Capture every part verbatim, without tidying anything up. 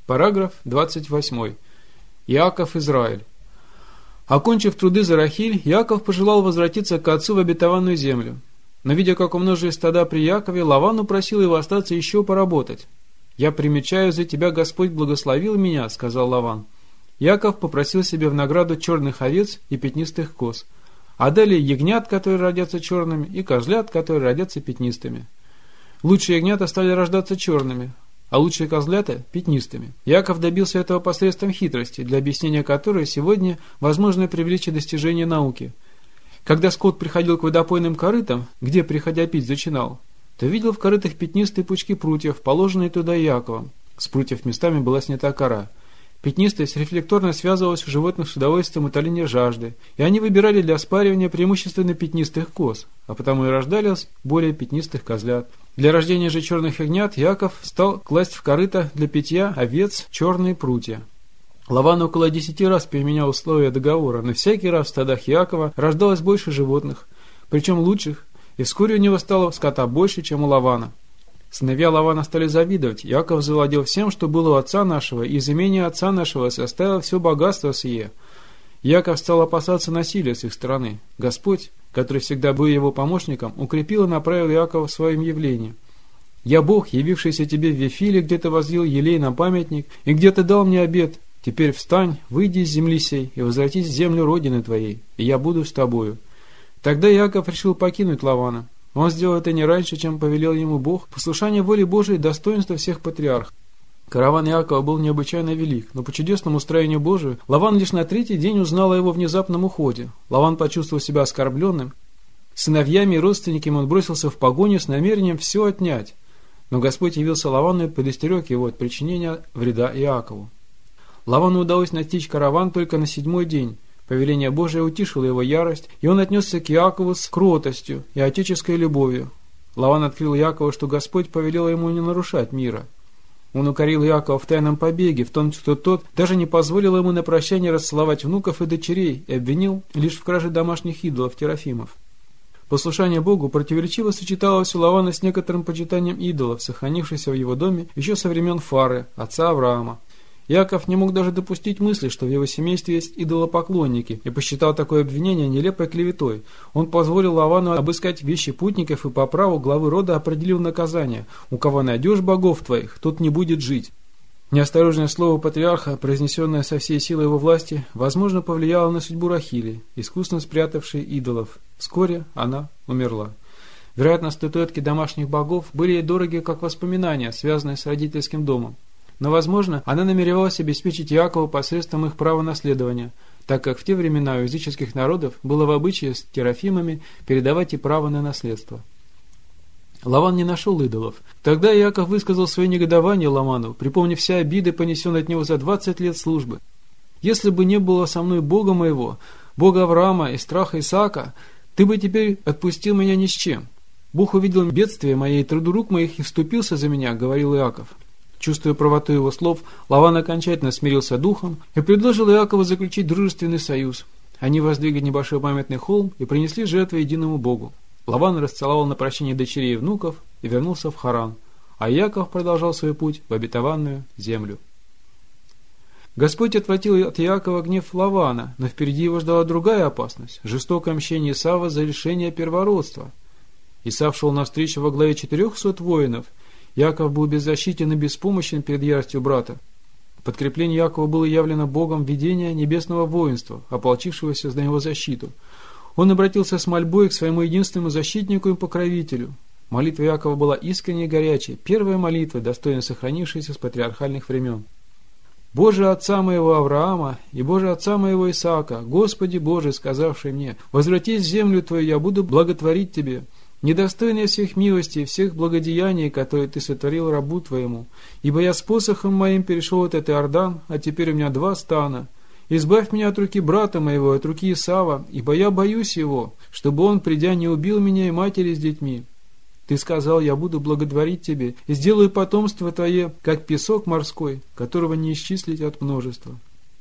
Параграф двадцать восемь. Иаков Израиль. Окончив труды за Рахиль, Иаков пожелал возвратиться к отцу в обетованную землю. Но, видя, как умножились стада при Якове, Лаван упросил его остаться еще поработать. «Я примечаю, за тебя Господь благословил меня», — сказал Лаван. Иаков попросил себе в награду черных овец и пятнистых коз, а далее ягнят, которые родятся черными, и козлят, которые родятся пятнистыми. Лучшие ягнята стали рождаться черными, а лучшие козлята – пятнистыми. Иаков добился этого посредством хитрости, для объяснения которой сегодня возможно привлечь достижения науки. Когда скот приходил к водопойным корытам, где, приходя пить, зачинал, то видел в корытах пятнистые пучки прутьев, положенные туда Иаковом. С прутьев местами была снята кора. Пятнистость рефлекторно связывалась у животных с удовольствием утоления жажды, и они выбирали для спаривания преимущественно пятнистых коз, а потому и рождались более пятнистых козлят. Для рождения же черных ягнят Иаков стал класть в корыто для питья овец черные прутья. Лаван около десяти раз переменял условия договора, но всякий раз в стадах Иакова рождалось больше животных, причем лучших, и вскоре у него стало скота больше, чем у Лавана. Сыновья Лавана стали завидовать. Иаков завладел всем, что было у отца нашего, и из имения отца нашего составил все богатство сие. Иаков стал опасаться насилия с их стороны. Господь, который всегда был его помощником, укрепил и направил Иакова в своем явлении. «Я Бог, явившийся тебе в Вифиле, где ты возлил елей на памятник, и где ты дал мне обет. Теперь встань, выйди из земли сей, и возвратись в землю родины твоей, и я буду с тобою». Тогда Иаков решил покинуть Лавана. Он сделал это не раньше, чем повелел ему Бог. Послушание воле Божией – достоинство всех патриархов. Караван Иакова был необычайно велик, но по чудесному устроению Божию Лаван лишь на третий день узнал о его внезапном уходе. Лаван почувствовал себя оскорбленным. Сыновьями и родственниками он бросился в погоню с намерением все отнять. Но Господь явился Лавану и предостерег его от причинения вреда Иакову. Лавану удалось настичь караван только на седьмой день. Повеление Божие утишило его ярость, и он отнесся к Иакову с кротостью и отеческой любовью. Лаван открыл Иакову, что Господь повелел ему не нарушать мира. Он укорил Иакова в тайном побеге, в том, что тот даже не позволил ему на прощание расцеловать внуков и дочерей, и обвинил лишь в краже домашних идолов Терафимов. Послушание Богу противоречиво сочеталось у Лавана с некоторым почитанием идолов, сохранившихся в его доме еще со времен Фары, отца Авраама. Иаков не мог даже допустить мысли, что в его семействе есть идолопоклонники, и посчитал такое обвинение нелепой клеветой. Он позволил Лавану обыскать вещи путников и по праву главы рода определил наказание: «У кого найдешь богов твоих, тот не будет жить». Неосторожное слово патриарха, произнесенное со всей силой его власти, возможно, повлияло на судьбу Рахили, искусно спрятавшей идолов. Вскоре она умерла. Вероятно, статуэтки домашних богов были ей дороги как воспоминания, связанные с родительским домом. Но, возможно, она намеревалась обеспечить Иакову посредством их права наследования, так как в те времена у языческих народов было в обычае с терафимами передавать и право на наследство. Лаван не нашел идолов. Тогда Иаков высказал свое негодование Лавану, припомнив все обиды, понесенные от него за двадцать лет службы. «Если бы не было со мной Бога моего, Бога Авраама и страха Исаака, ты бы теперь отпустил меня ни с чем. Бог увидел бедствие моей и труду рук моих и вступился за меня», — говорил Иаков. Чувствуя правоту его слов, Лаван окончательно смирился духом и предложил Иакову заключить дружественный союз. Они воздвигли небольшой памятный холм и принесли жертвы единому Богу. Лаван расцеловал на прощение дочерей и внуков и вернулся в Харан, а Иаков продолжал свой путь в обетованную землю. Господь отвратил от Иакова гнев Лавана, но впереди его ждала другая опасность – жестокое мщение Исава за лишение первородства. Исав шел навстречу во главе четырехсот воинов. Иаков был беззащитен и беспомощен перед яростью брата. Подкрепление Иакова было явлено Богом в видение небесного воинства, ополчившегося на его защиту. Он обратился с мольбой к своему единственному защитнику и покровителю. Молитва Иакова была искренней и горячей, первая молитва, достойно сохранившаяся с патриархальных времен. «Боже отца моего Авраама и Боже отца моего Исаака, Господи Боже, сказавший мне, возвратись в землю твою, я буду благотворить тебе. Недостойный всех милостей и всех благодеяний, которые ты сотворил рабу твоему, ибо я с посохом моим перешел этот Иордан, а теперь у меня два стана. Избавь меня от руки брата моего, от руки Исава, ибо я боюсь его, чтобы он, придя, не убил меня и матери с детьми. Ты сказал, я буду благотворить тебе, и сделаю потомство твое, как песок морской, которого не исчислить от множества».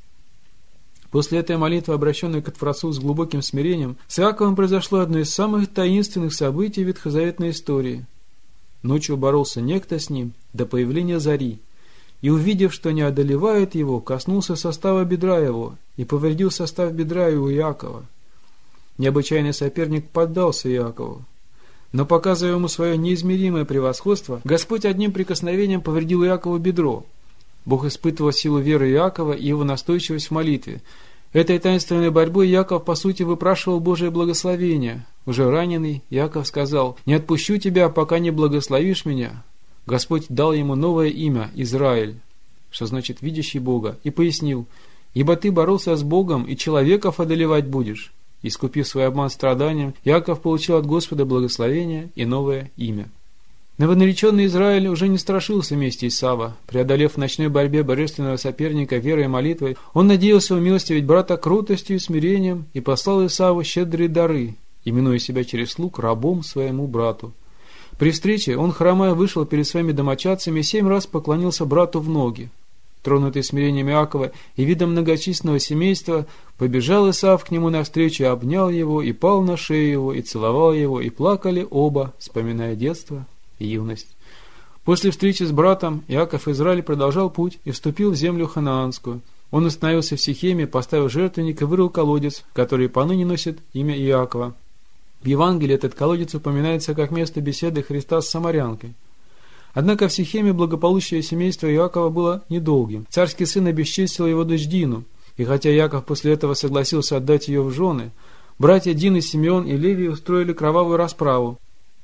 После этой молитвы, обращенной к Творцу с глубоким смирением, с Иаковом произошло одно из самых таинственных событий ветхозаветной истории. Ночью боролся некто с ним до появления зари. и, увидев, что не одолевает его, коснулся состава бедра его и повредил состав бедра и у Иакова. Необычайный соперник поддался Иакову. Но, показывая ему свое неизмеримое превосходство, Господь одним прикосновением повредил Иакову бедро. Бог испытывал силу веры Иакова и его настойчивость в молитве. Этой таинственной борьбой Иаков, по сути, выпрашивал Божие благословение. Уже раненый, Иаков сказал: «Не отпущу тебя, пока не благословишь меня». Господь дал ему новое имя – Израиль, что значит «видящий Бога», и пояснил: «Ибо ты боролся с Богом, и человеков одолевать будешь». Искупив свой обман страданием, Иаков получил от Господа благословение и новое имя. Новонареченный Израиль уже не страшился мести Исава. Преодолев в ночной борьбе божественного соперника верой и молитвой, он надеялся умилостивить брата кротостью и смирением и послал Исаву щедрые дары, именуя себя через слуг рабом своему брату. При встрече он, хромая, вышел перед своими домочадцами и семь раз поклонился брату в ноги. Тронутый смирением Иакова и видом многочисленного семейства, побежал Исав к нему навстречу, и обнял его, и пал на шею его, и целовал его, и плакали оба, вспоминая детство и юность. После встречи с братом Иаков Израиль продолжал путь и вступил в землю ханаанскую. Он остановился в Сихеме, поставил жертвенник и вырыл колодец, который поныне носит имя Иакова. В Евангелии этот колодец упоминается как место беседы Христа с самарянкой. Однако в Сихеме благополучие семейства Иакова было недолгим. Царский сын обесчестил его дочь Дину, и хотя Иаков после этого согласился отдать ее в жены, братья Дины, Симеон и Левий устроили кровавую расправу.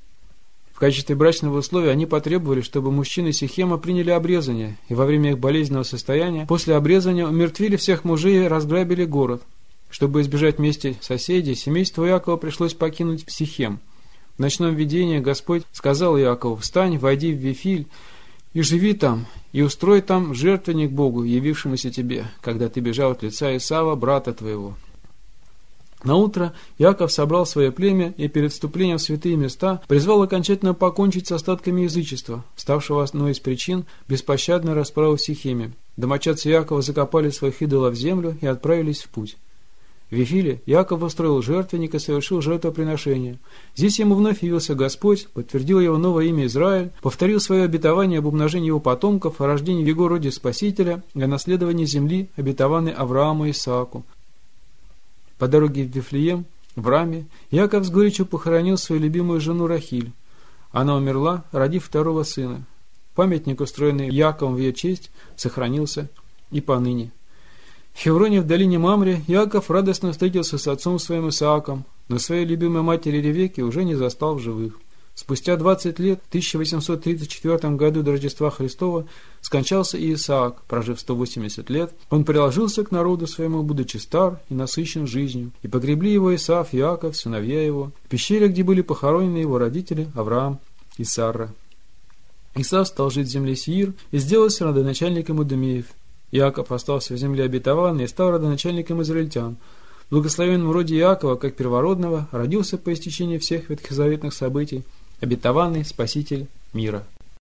В качестве брачного условия они потребовали, чтобы мужчины Сихема приняли обрезание, и во время их болезненного состояния после обрезания умертвили всех мужей и разграбили город. Чтобы избежать мести соседей, семейству Иакова пришлось покинуть Сихем. В ночном видении Господь сказал Иакову: «Встань, войди в Вифиль и живи там, и устрой там жертвенник Богу, явившемуся тебе, когда ты бежал от лица Исава, брата твоего». Наутро Иаков собрал свое племя и перед вступлением в святые места призвал окончательно покончить с остатками язычества, ставшего одной из причин беспощадной расправы в Сихеме. Домочадцы Иакова закопали своих идолов в землю и отправились в путь. В Вифиле Иаков устроил жертвенник и совершил жертвоприношение. Здесь ему вновь явился Господь, подтвердил его новое имя Израиль, повторил свое обетование об умножении его потомков, о рождении в его роде Спасителя и о наследовании земли, обетованной Аврааму и Исааку. По дороге в Вифлеем, в Раме, Иаков с горечью похоронил свою любимую жену Рахиль. Она умерла, родив второго сына. Памятник, устроенный Иаковом в ее честь, сохранился и поныне. В Хевроне в долине Мамре Иаков радостно встретился с отцом своим Исааком, но своей любимой матери Ревекки уже не застал в живых. Спустя двадцать лет, в тысяча восемьсот тридцать четвёртом году до Рождества Христова, скончался и Исаак, прожив сто восемьдесят лет. Он приложился к народу своему, будучи стар и насыщен жизнью, и погребли его Исав и Иаков, сыновья его, в пещере, где были похоронены его родители Авраам и Сарра. Исав стал жить в земле Сеир и сделался родоначальником Идумеев. Иаков остался в земле обетованной и стал родоначальником израильтян. В благословенном роде Иакова, как первородного, родился по истечении всех ветхозаветных событий обетованный Спаситель мира.